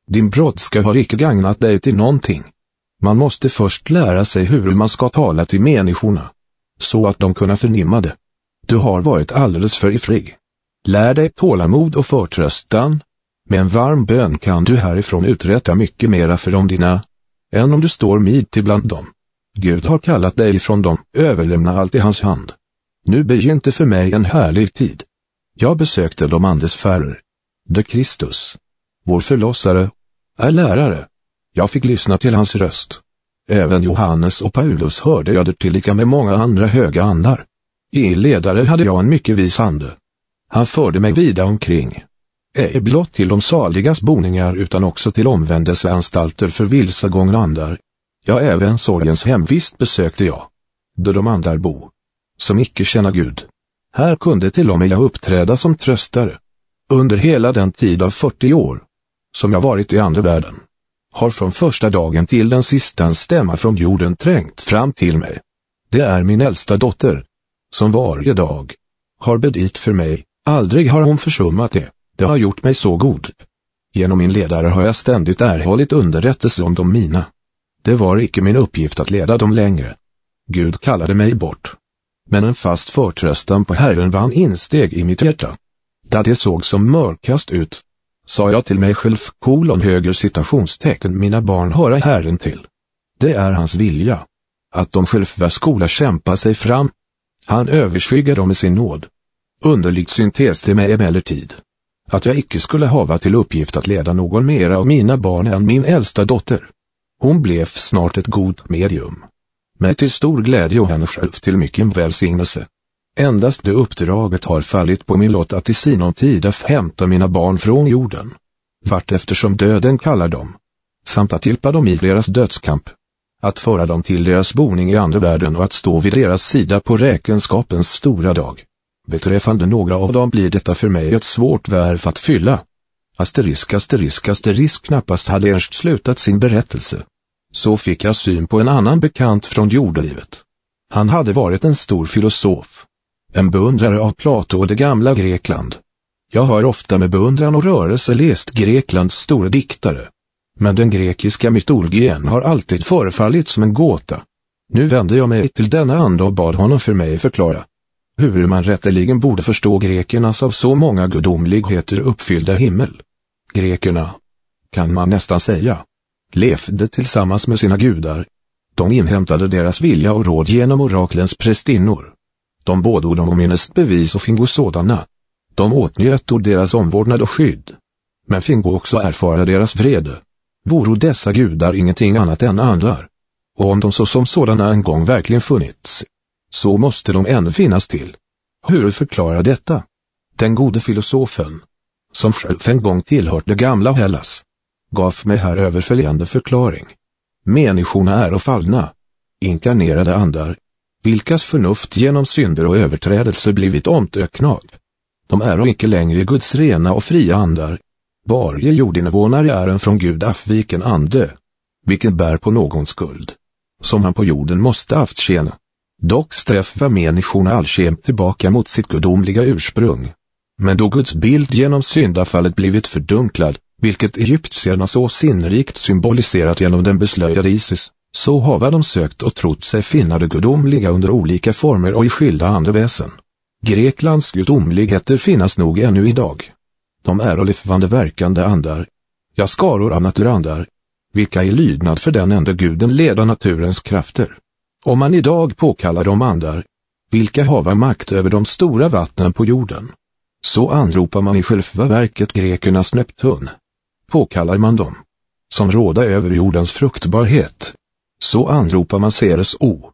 Din brådska har icke gagnat dig till någonting. Man måste först lära sig hur man ska tala till människorna, så att de kunna förnimma det. Du har varit alldeles för ivrig. Lär dig tålamod och förtröstan. Med en varm bön kan du härifrån uträtta mycket mera för dem dina, än om du står mitt ibland dem. Gud har kallat dig ifrån dem, överlämna allt i hans hand. Nu begynte för mig en härlig tid. Jag besökte de andes färrer. De Kristus, vår förlossare, är lärare. Jag fick lyssna till hans röst. Även Johannes och Paulus hörde jag det tillika med många andra höga andar. I ledare hade jag en mycket vis ande. Han förde mig vida omkring. Ej blott till de saligas boningar utan också till omvändelseanstalter för vilsegångna andar. Ja, även sorgens hemvist besökte jag, då de andar bo, som icke känna Gud. Här kunde till och med jag uppträda som tröstare. Under hela den tid av fyrtio år, som jag varit i andra världen, har från första dagen till den sista en stämma från jorden trängt fram till mig. Det är min äldsta dotter, som varje dag har bedit för mig. Aldrig har hon försummat det. Det har gjort mig så god. Genom min ledare har jag ständigt erhållit underrättelse om de mina. Det var icke min uppgift att leda dem längre. Gud kallade mig bort. Men en fast förtröstan på Herren vann insteg i mitt hjärta. Där det såg som mörkast ut, sa jag till mig själv, kolon höger citationstecken, mina barn höra Herren till. Det är hans vilja, att de själva skola kämpa sig fram. Han överskyggar dem med sin nåd. Underligt syntes det mig emellertid, att jag icke skulle hava till uppgift att leda någon mera av mina barn än min äldsta dotter. Hon blev snart ett god medium, men till stor glädje och henne själv till mycket välsignelse. Endast det uppdraget har fallit på min lott att i sinom tid hämta mina barn från jorden, vart eftersom döden kallar dem, samt att hjälpa dem i deras dödskamp, att föra dem till deras boning i andra världen och att stå vid deras sida på räkenskapens stora dag. Beträffande några av dem blir detta för mig ett svårt värv att fylla. Asterisk, asterisk, asterisk knappast hade Ernst slutat sin berättelse. Så fick jag syn på en annan bekant från jordelivet. Han hade varit en stor filosof, en beundrare av Plato och det gamla Grekland. Jag har ofta med beundran och rörelse läst Greklands stora diktare, men den grekiska mytologin har alltid förefallit som en gåta. Nu vände jag mig till denna ande och bad honom för mig förklara hur man rätteligen borde förstå grekernas av så många gudomligheter uppfyllda himmel. Grekerna, kan man nästan säga, levde tillsammans med sina gudar. De inhämtade deras vilja och råd genom oraklens prästinnor. De bådde dem om minnesbevis och fingo sådana. De åtnjöt då deras omvårdnad och skydd, men fingo också erfara deras vrede. Voro dessa gudar ingenting annat än andar, och om de så som sådana en gång verkligen funnits, så måste de ännu finnas till. Hur förklarar detta? Den gode filosofen, som själv en gång tillhört det gamla Hellas, gav mig här överföljande förklaring. Människorna är och fallna, inkarnerade andar, vilkas förnuft genom synder och överträdelser blivit omtöcknad. De är och icke längre Guds rena och fria andar. Varje jordinvånare är en från Gud avviken ande, vilken bär på någon skuld, som han på jorden måste avtjäna. Dock strävar människorna alltjämt tillbaka mot sitt gudomliga ursprung. Men då Guds bild genom syndafallet blivit fördunklad, vilket egyptierna så sinnrikt symboliserat genom den beslöjade Isis, så har de sökt och trott sig finna det gudomliga under olika former och i skilda andeväsen. Greklands gudomligheter finnas nog ännu idag. De är och levande verkande andar, ja skaror av naturandar, vilka i lydnad för den enda guden leda naturens krafter. Om man idag påkallar de andar, vilka hava makt över de stora vattnen på jorden, så anropar man i själva verket grekernas Neptun. Påkallar man dem, som råda över jordens fruktbarhet, så anropar man Ceres O.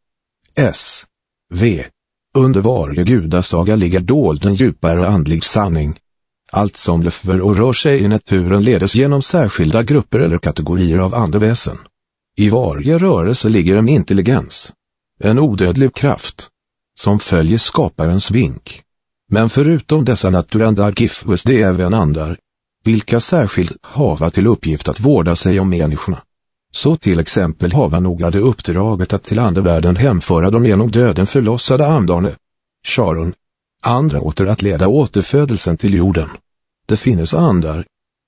S. V. Under varje gudasaga ligger dold en djupare andlig sanning. Allt som lever och rör sig i naturen ledes genom särskilda grupper eller kategorier av andeväsen. I varje rörelse ligger en intelligens, en odödlig kraft, som följer skaparens vink. Men förutom dessa naturandar gifves det även andar, vilka särskilt hava till uppgift att vårda sig om människorna. Så till exempel hava några det uppdraget att till andevärlden hemföra dem genom döden förlossade andarne, Charon. Andra åter att leda återfödelsen till jorden. Det finnes andar,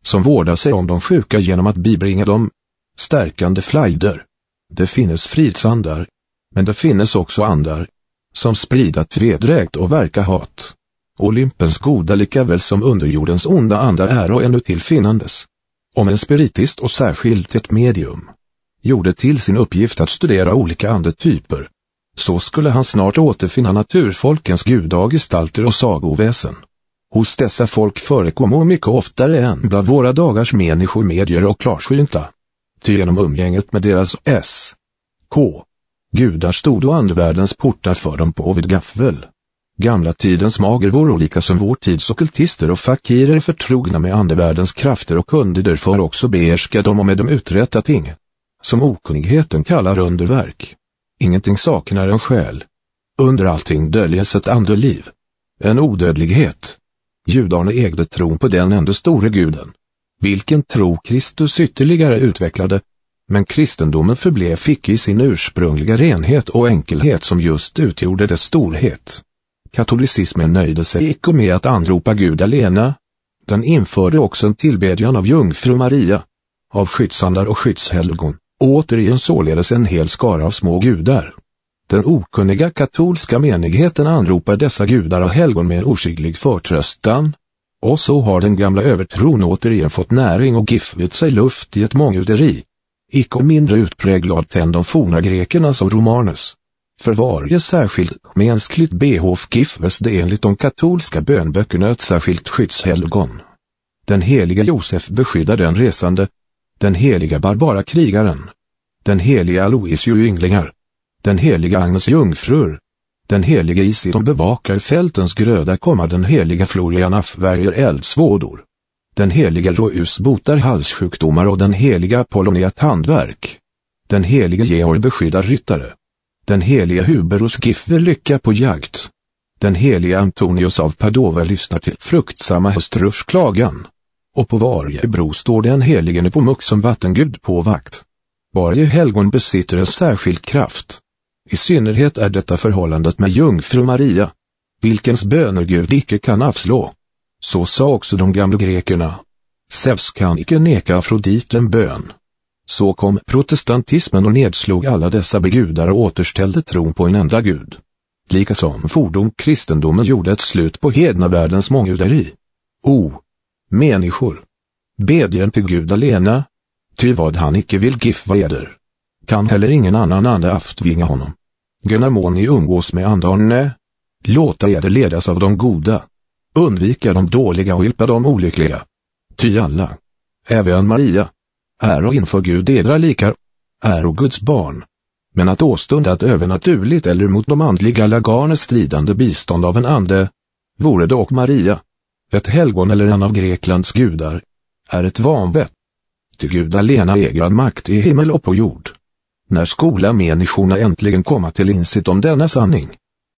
som vårdar sig om de sjuka genom att bibringa dem stärkande flajder. Det finns fridsandar, men det finns också andar, som sprider tvedräkt och verkar hat. Olympens goda lika väl som underjordens onda andar är och ännu tillfinnandes. Om en spiritist och särskilt ett medium gjorde till sin uppgift att studera olika andetyper, så skulle han snart återfinna naturfolkens gudagestalter och sagoväsen. Hos dessa folk förekommer mycket oftare än bland våra dagars människor medier och klarsynta. Ty genom umgänget med deras S. K. Gudar stod och andevärldens portar för dem på vid gaffel. Gamla tidens mager vore olika som vår tids ockultister och fakirer förtrogna med andevärldens krafter och kunde därför också behärska dem och med dem uträtta ting, som okunnigheten kallar underverk. Ingenting saknar en själ. Under allting döljes ett andeliv. En odödlighet. Judarna ägde tron på den enda store guden, vilken tro Kristus ytterligare utvecklade, men kristendomen förblev fick i sin ursprungliga renhet och enkelhet som just utgjorde dess storhet. Katolicismen nöjde sig icke med att anropa Gud alena. Den införde också en tillbedjan av jungfru Maria, av skyddsandar och skyddshelgon, återigen således en hel skara av små gudar. Den okunniga katolska menigheten anropar dessa gudar och helgon med en oskyldig förtröstan, och så har den gamla övertron återigen fått näring och giffit sig luft i ett månguderi, icke mindre utpräglad än de forna grekernas och romanes. För varje särskilt mänskligt behov giffes det enligt de katolska bönböckerna ett särskilt skyddshelgon. Den heliga Josef beskyddar den resande, den heliga Barbara krigaren, den heliga Aloisio ynglingar, den heliga Agnes jungfrur, den heliga Isidor bevakar fältens gröda, komma den heliga Florian avvärjer eldsvådor, den heliga Roeus botar halssjukdomar och den heliga Apollonia tandvärk, den heliga Georg beskyddar ryttare, den heliga Huberus gifver lycka på jakt, den heliga Antonius av Padova lyssnar till fruktsamma hustrurs klagan, och på varje bro står den helige Nepomuk som vattengud på vakt. Varje helgon besitter en särskild kraft. I synnerhet är detta förhållandet med jungfru Maria, vilkens böner Gud icke kan avslå. Så sa också de gamla grekerna. Zeus kan icke neka Afrodit en bön. Så kom protestantismen och nedslog alla dessa begudar och återställde tron på en enda gud. Likasom fordom kristendomen gjorde ett slut på hednavärldens månguderi. O, människor, bedjen till Gud alena, ty vad han icke vill gifva eder, kan heller ingen annan ande aftvinga honom. Gunnar må ni umgås med andarne, låta eder ledas av de goda, undvika de dåliga och hjälpa de olyckliga. Ty alla, även Maria, är och inför Gud edra likar, är och Guds barn. Men att åstunda ett övernaturligt eller mot de andliga lagarnes stridande bistånd av en ande, vore dock Maria, ett helgon eller en av Greklands gudar, är ett vanvett. Ty Gud alena äger makt i himmel och på jord. När skola människorna äntligen komma till insikt om denna sanning,